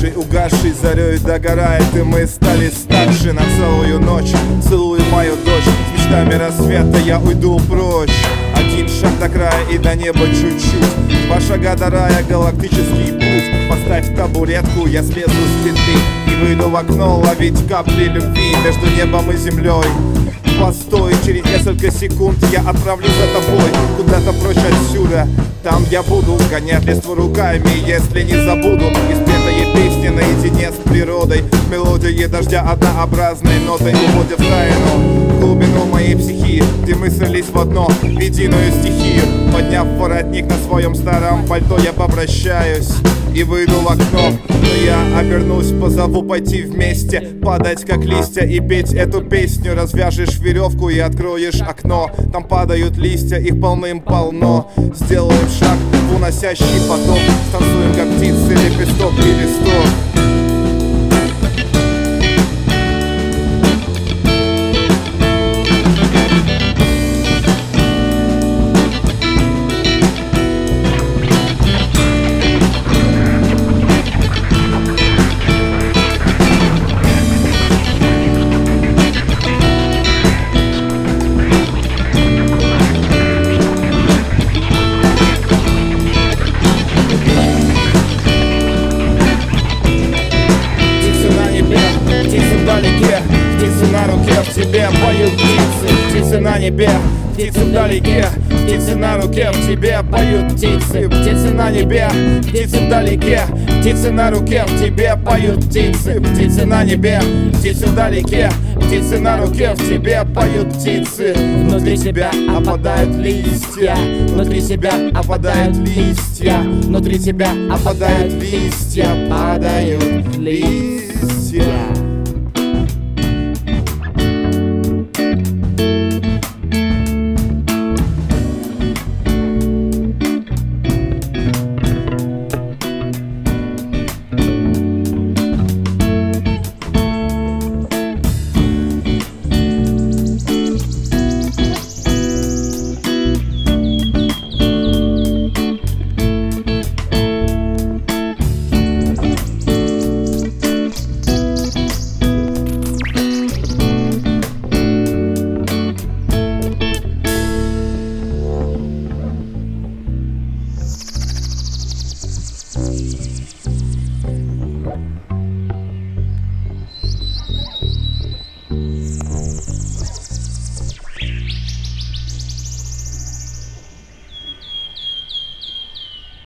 нашей угасшей зарей догорает, и мы стали старше на целую ночь. Целуй мою дочь, с мечтами рассвета я уйду прочь. Один шаг до края и до неба чуть-чуть, 2 шага до рая, галактический путь. Поставь табуретку, я слезу с петли и выйду в окно ловить капли любви между небом и землей. Постой, через несколько секунд я отправлюсь за тобой куда-то прочь отсюда. Там я буду гонять листву руками, если не забуду испетые песни наедине с природой. Мелодии дождя однообразной нотой уводят в тайну, глубину моей психии, где мы слились в одно, в единую стихию. Подняв воротник на своем старом пальто, я попрощаюсь и выйду в окно. Но я обернусь, позову пойти вместе, падать как листья и петь эту песню. Развяжешь веревку и откроешь окно, там падают листья, их полным-полно. Сделаем шаг в уносящий поток, станцуем как птицы, лепесток и листок. Птицы на руке, в тебе поют птицы. Птицы на небе, птицы вдалеке. Птицы на руке, в тебе поют птицы. Птицы на небе, птицы вдалеке. Птицы на руке, в тебе поют птицы. Птицы на небе, птицы вдалеке. Птицы на руке, в тебе поют птицы. Внутри тебя опадают листья. Внутри тебя опадают листья. Внутри тебя опадают листья. Падают листья.